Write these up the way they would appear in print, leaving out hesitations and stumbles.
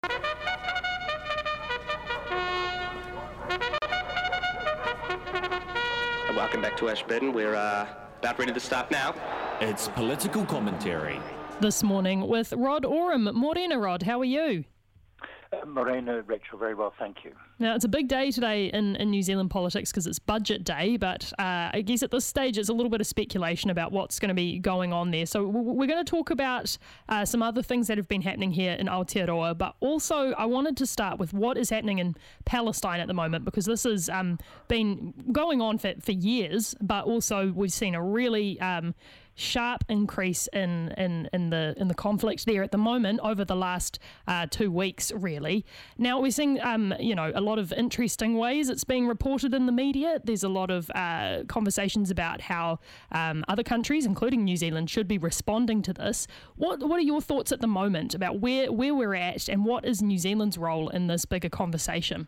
Welcome back to Ashburton. We're about ready to start now. It's political commentary. This morning with Rod Oram. Morena, Rod, how are you? Morena, Rachel, very well, thank you. Now, it's a big day today in New Zealand politics because it's budget day, but I guess at this stage it's a little bit of speculation about what's going to be going on there. So we're going to talk about some other things that have been happening here in Aotearoa, but also I wanted to start with what is happening in Palestine at the moment, because this has been going on for years, but also we've seen a really sharp increase in the conflict there at the moment over the last 2 weeks, really. Now we're seeing a lot of interesting ways it's being reported in the media. There's a lot of conversations about how other countries, including New Zealand, should be responding to this. What are your thoughts at the moment about where we're at, and what is New Zealand's role in this bigger conversation?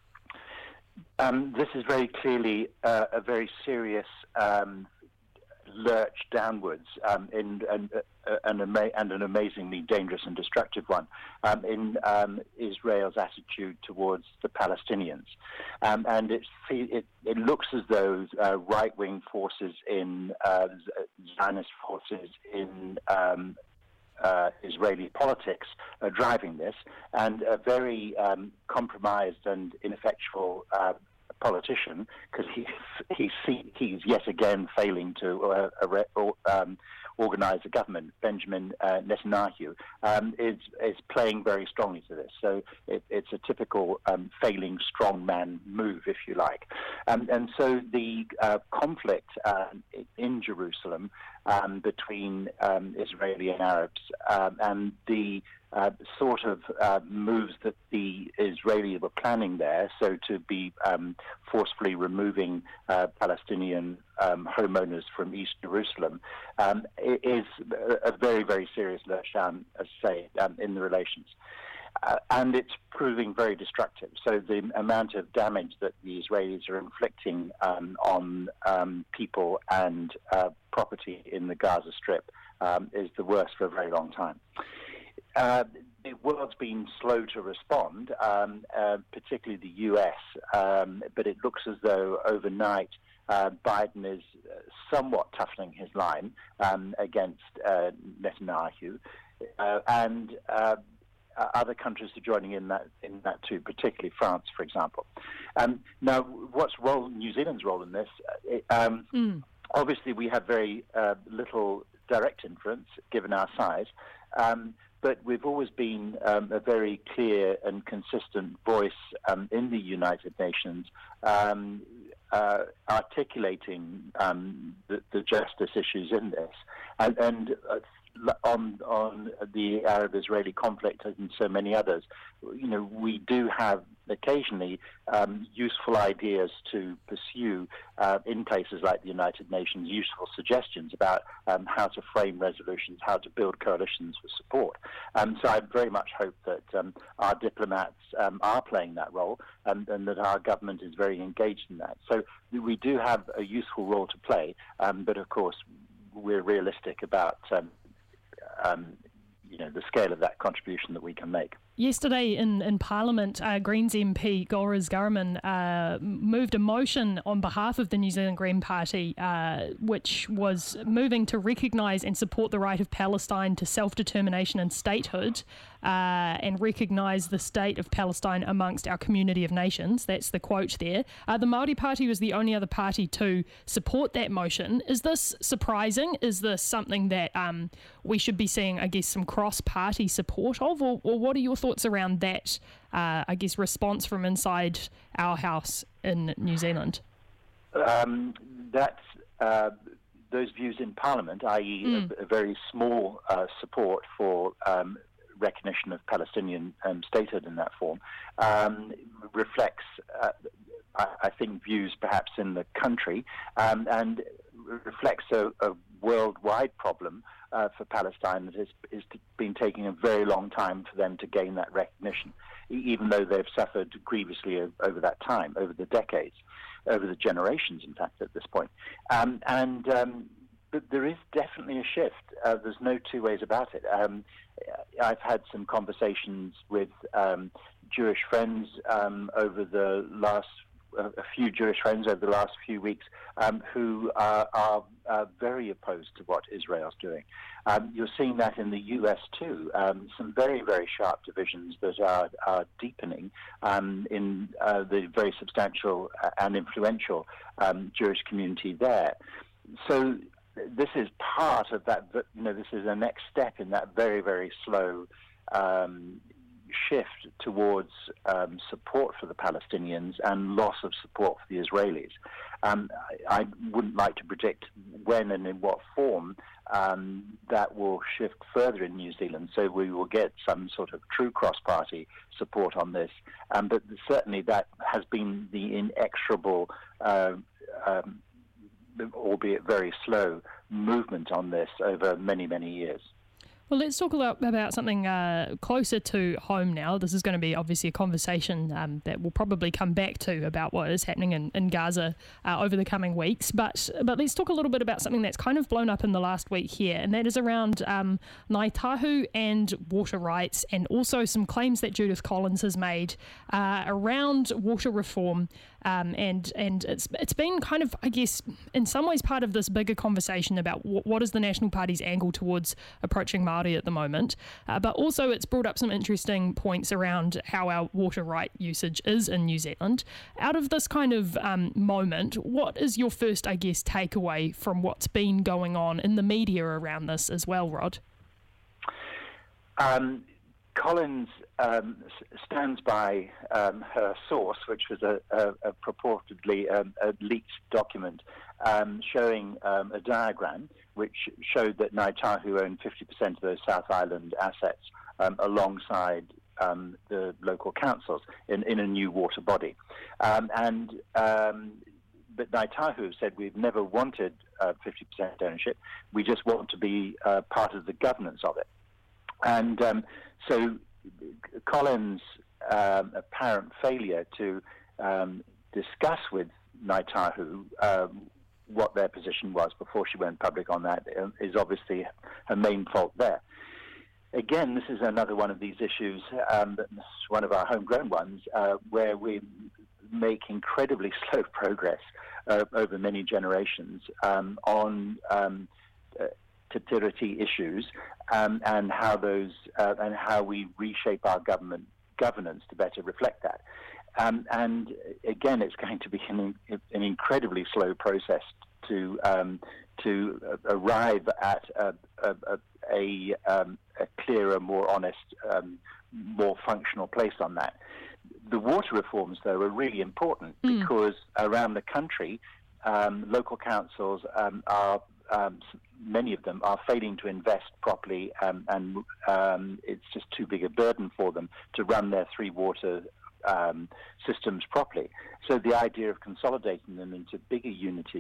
This is very clearly a very serious lurch downwards and an amazingly dangerous and destructive one in Israel's attitude towards the Palestinians. And it looks as though right-wing forces in Zionist forces in Israeli politics are driving this, and a very compromised and ineffectual politician, because he's yet again failing to organise a government. Benjamin Netanyahu is playing very strongly to this. So it's a typical failing strongman move, if you like. And so the conflict in Jerusalem between Israeli and Arabs and the sort of moves that the Israelis were planning there, so to be forcefully removing Palestinian homeowners from East Jerusalem, is a very, very serious letdown, as I say, in the relations. And it's proving very destructive. So the amount of damage that the Israelis are inflicting on people and property in the Gaza Strip is the worst for a very long time. The world's been slow to respond, particularly the US, but it looks as though overnight Biden is somewhat toughening his line against Netanyahu, and other countries are joining in that too, particularly France, for example. Now, what's New Zealand's role in this? Obviously, we have very little direct influence given our size. But we've always been a very clear and consistent voice in the United Nations, articulating the justice issues in this, and on the Arab-Israeli conflict and so many others. We do have occasionally useful ideas to pursue in places like the United Nations, useful suggestions about how to frame resolutions, how to build coalitions for support. So I very much hope that our diplomats are playing that role, and that our government is very engaged in that. So we do have a useful role to play, but of course we're realistic about the scale of that contribution that we can make. Yesterday in Parliament, Greens MP Goraz Garman moved a motion on behalf of the New Zealand Green Party, which was moving to recognise and support the right of Palestine to self-determination and statehood, and recognise the state of Palestine amongst our community of nations. That's the quote there. The Māori Party was the only other party to support that motion. Is this surprising? Is this something that we should be seeing, I guess, some cross-party support of? Or what are your thoughts around that, response from inside our house in New Zealand? Those views in Parliament, i.e. a very small support for recognition of Palestinian statehood in that form, reflects, I think, views perhaps in the country, and reflects a worldwide problem for Palestine that has been taking a very long time for them to gain that recognition, even though they've suffered grievously over that time, over the decades, over the generations, in fact, at this point. but there is definitely a shift. There's no two ways about it. I've had some conversations with Jewish friends over the last a few Jewish friends over the last few weeks who are very opposed to what Israel's doing. You're seeing that in the US too. Some very, very sharp divisions that are deepening in the very substantial and influential Jewish community there. So this is part of that, this is the next step in that very, very slow shift towards support for the Palestinians and loss of support for the Israelis. I wouldn't like to predict when and in what form that will shift further in New Zealand, so we will get some sort of true cross-party support on this. But certainly that has been the inexorable albeit very slow, movement on this over many, many years. Well, let's talk about something closer to home now. This is going to be obviously a conversation that we'll probably come back to about what is happening in Gaza over the coming weeks. But let's talk a little bit about something that's kind of blown up in the last week here, and that is around Ngāi Tahu and water rights, and also some claims that Judith Collins has made around water reform. And it's been kind of, I guess, in some ways part of this bigger conversation about what is the National Party's angle towards approaching Māori at the moment. But also it's brought up some interesting points around how our water right usage is in New Zealand. Out of this kind of moment, what is your first, I guess, takeaway from what's been going on in the media around this as well, Rod? Collins stands by her source, which was a purportedly a leaked document showing a diagram which showed that Ngāi Tahu owned 50% of those South Island assets alongside the local councils in a new water body. But Ngāi Tahu said we've never wanted 50% ownership. We just want to be part of the governance of it. And so Collins' apparent failure to discuss with Ngāi Tahu what their position was before she went public on that is obviously her main fault there. Again, this is another one of these issues, one of our homegrown ones, where we make incredibly slow progress over many generations on Te issues and how those and how we reshape our governance to better reflect that. And again, it's going to be an incredibly slow process to arrive at a clearer, more honest, more functional place on that. The water reforms, though, are really important because around the country, local councils are many of them are failing to invest properly, and it's just too big a burden for them to run their three water systems properly. So the idea of consolidating them into bigger units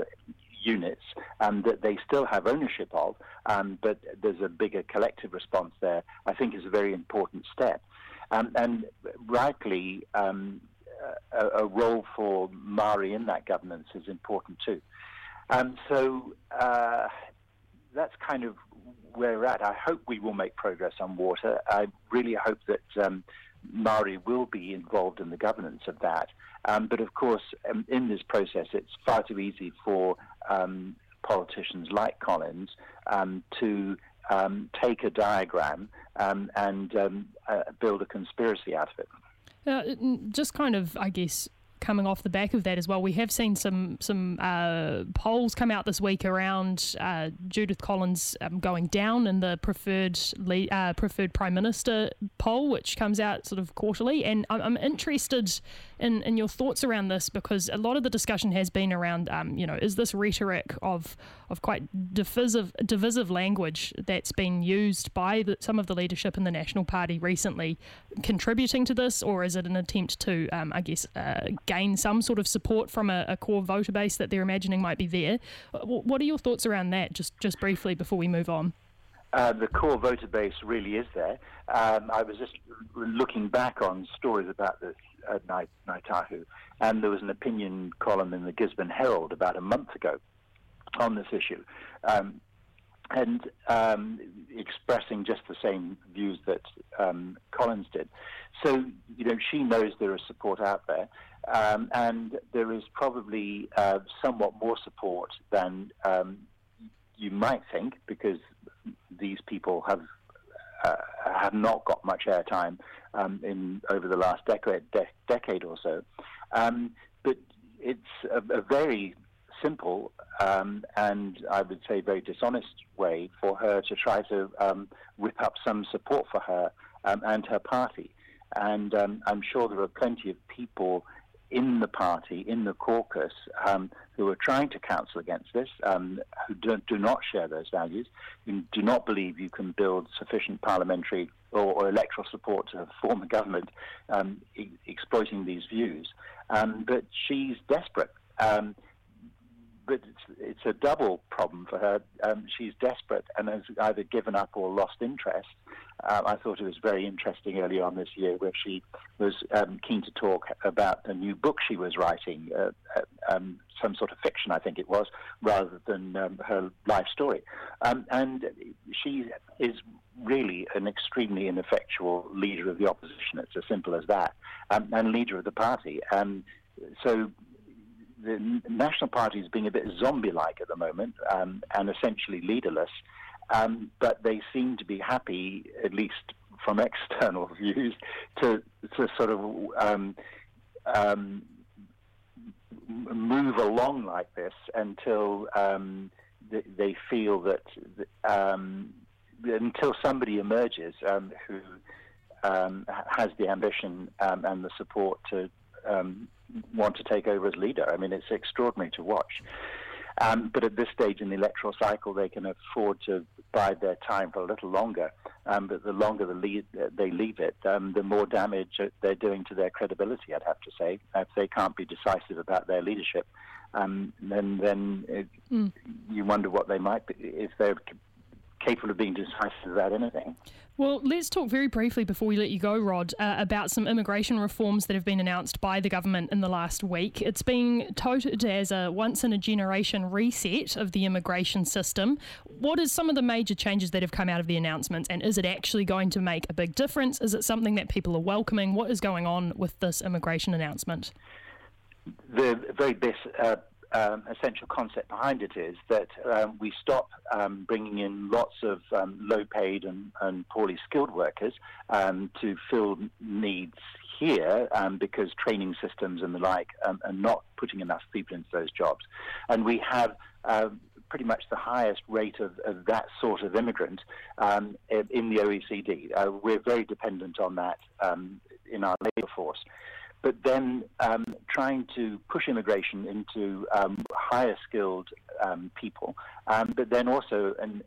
that they still have ownership of, but there's a bigger collective response there, I think is a very important step. And rightly, a role for Māori in that governance is important too. So that's kind of where we're at. I hope we will make progress on water. I really hope that Māori will be involved in the governance of that. But of course, in this process, it's far too easy for politicians like Collins to take a diagram and build a conspiracy out of it. Just kind of, I guess, coming off the back of that as well, we have seen some polls come out this week around Judith Collins going down in the preferred Prime Minister poll, which comes out sort of quarterly. And I'm interested in your thoughts around this, because a lot of the discussion has been around, is this rhetoric of quite divisive language that's been used by some of the leadership in the National Party recently contributing to this, or is it an attempt to, gain some sort of support from a core voter base that they're imagining might be there? What are your thoughts around that, just briefly before we move on? The core voter base really is there. I was just looking back on stories about this Ngāi Tahu, and there was an opinion column in the Gisborne Herald about a month ago on this issue, and expressing just the same views that Collins did. So, she knows there is support out there, and there is probably somewhat more support than you might think, because these people have not got much airtime over the last decade or so. But it's a very simple and I would say very dishonest way for her to try to whip up some support for her and her party. And I'm sure there are plenty of people in the party, in the caucus, who are trying to counsel against this, who do not share those values, who do not believe you can build sufficient parliamentary or electoral support to form a government exploiting these views. But she's desperate. But it's a double problem for her. She's desperate and has either given up or lost interest. I thought it was very interesting earlier on this year where she was keen to talk about a new book she was writing, some sort of fiction, I think it was, rather than her life story. And she is really an extremely ineffectual leader of the opposition. It's as simple as that, and leader of the party. So the National Party is being a bit zombie-like at the moment, and essentially leaderless, but they seem to be happy, at least from external views, to sort of move along like this until they feel that until somebody emerges who has the ambition and the support to want to take over as leader. I mean, it's extraordinary to watch. But at this stage in the electoral cycle, they can afford to bide their time for a little longer. But the longer they leave it, the more damage they're doing to their credibility, I'd have to say. If they can't be decisive about their leadership, then you wonder what they might be, if they're capable of being decisive about anything. Well, let's talk very briefly before we let you go, Rod, about some immigration reforms that have been announced by the government in the last week. It's being touted as a once-in-a-generation reset of the immigration system. What are some of the major changes that have come out of the announcements, and is it actually going to make a big difference? Is it something that people are welcoming? What is going on with this immigration announcement? The very best essential concept behind it is that we stop bringing in lots of low-paid and poorly skilled workers to fill needs here because training systems and the like are not putting enough people into those jobs. And we have pretty much the highest rate of that sort of immigrant in the OECD. We're very dependent on that in our labour force. But then trying to push immigration into higher skilled people, but then also an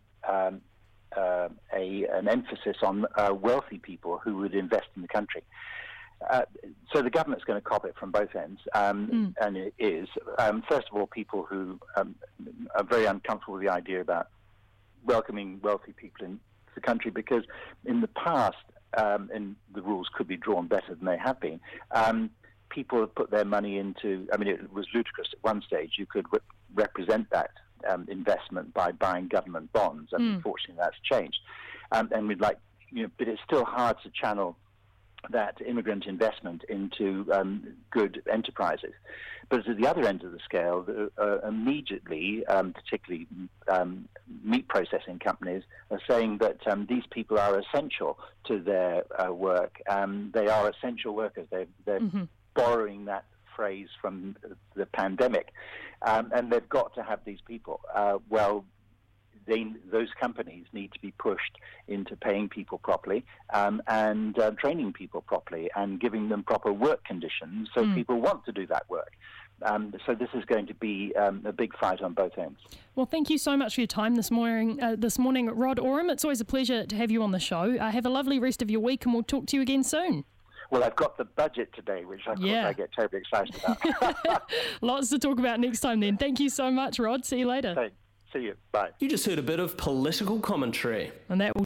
emphasis on wealthy people who would invest in the country. So the government's going to cop it from both ends, and it is. First of all, people who are very uncomfortable with the idea about welcoming wealthy people into the country, because in the past, and the rules could be drawn better than they have been, people have put their money into, I mean, it was ludicrous at one stage. You could represent that investment by buying government bonds, and unfortunately that's changed. And we'd like, but it's still hard to channel that immigrant investment into good enterprises. But at the other end of the scale, immediately, particularly meat processing companies, are saying that these people are essential to their work. They are essential workers. They're borrowing that phrase from the pandemic, and they've got to have these people. Those companies need to be pushed into paying people properly and training people properly and giving them proper work conditions so people want to do that work. So this is going to be a big fight on both ends. Well, thank you so much for your time this morning, Rod Oram. It's always a pleasure to have you on the show. Have a lovely rest of your week, and we'll talk to you again soon. Well, I've got the budget today, which of course I get terribly excited about. Lots to talk about next time then. Thank you so much, Rod. See you later. See you. Bye. You just heard a bit of political commentary. And that will